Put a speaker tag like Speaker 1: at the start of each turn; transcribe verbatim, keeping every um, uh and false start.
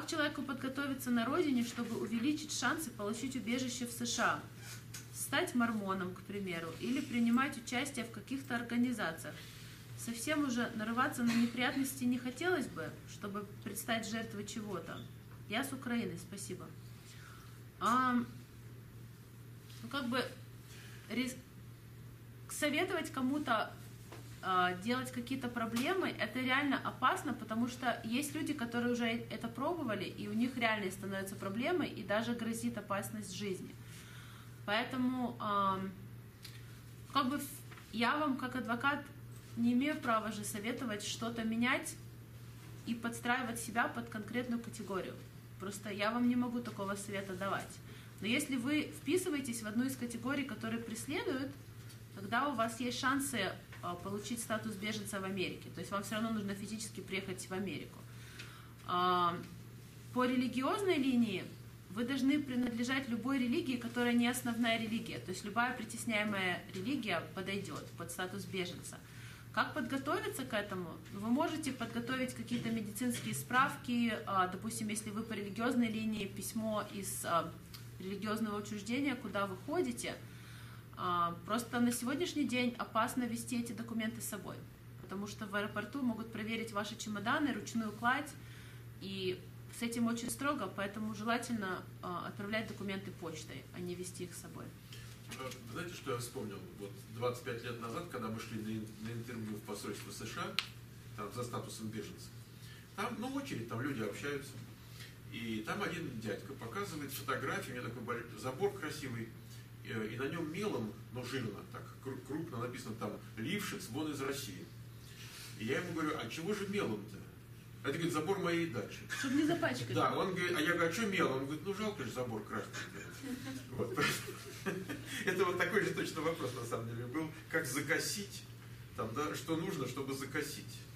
Speaker 1: Как человеку подготовиться на родине, чтобы увеличить шансы получить убежище в США? Стать мормоном, к примеру, или принимать участие в каких-то организациях? Совсем уже нарываться на неприятности не хотелось бы, чтобы предстать жертвой чего-то. Я с Украины, спасибо. А, ну, как бы рис... советовать кому-то а, делать какие-то проблемы, это реально опасно, потому что есть люди, которые уже это пробовали, и у них реально становятся проблемы, и даже грозит опасность жизни. Поэтому а, как бы я вам, как адвокат, не имею права же советовать что-то менять и подстраивать себя под конкретную категорию. Просто я вам не могу такого совета давать. Но если вы вписываетесь в одну из категорий, которые преследуют, тогда у вас есть шансы получить статус беженца в Америке. То есть вам все равно нужно физически приехать в Америку. По религиозной линии вы должны принадлежать любой религии, которая не основная религия. То есть любая притесняемая религия подойдет под статус беженца. Как подготовиться к этому? Вы можете подготовить какие-то медицинские справки, допустим, если вы по религиозной линии, письмо из религиозного учреждения, куда вы ходите. Просто на сегодняшний день опасно вести эти документы с собой, потому что в аэропорту могут проверить ваши чемоданы, ручную кладь, и с этим очень строго, поэтому желательно отправлять документы почтой, а не вести их с собой.
Speaker 2: Знаете, что я вспомнил? Вот двадцать пять лет назад, когда мы шли на, на интервью в посольство США, там за статусом беженца, там, ну, очередь, там люди общаются, и там один дядька показывает фотографию, у него такой забор красивый, и на нем мелом, но жирно, так крупно написано там «Лившиц, вон из России». И я ему говорю: а чего же мелом-то? Это, говорит, забор моей дачи.
Speaker 1: Чтобы не запачкать.
Speaker 2: Да, он говорит, а я говорю: а что мелом? Он говорит: ну жалко же забор красный. Вот. Это вот такой же точно вопрос на самом деле был, как закосить, там, да, что нужно, чтобы закосить.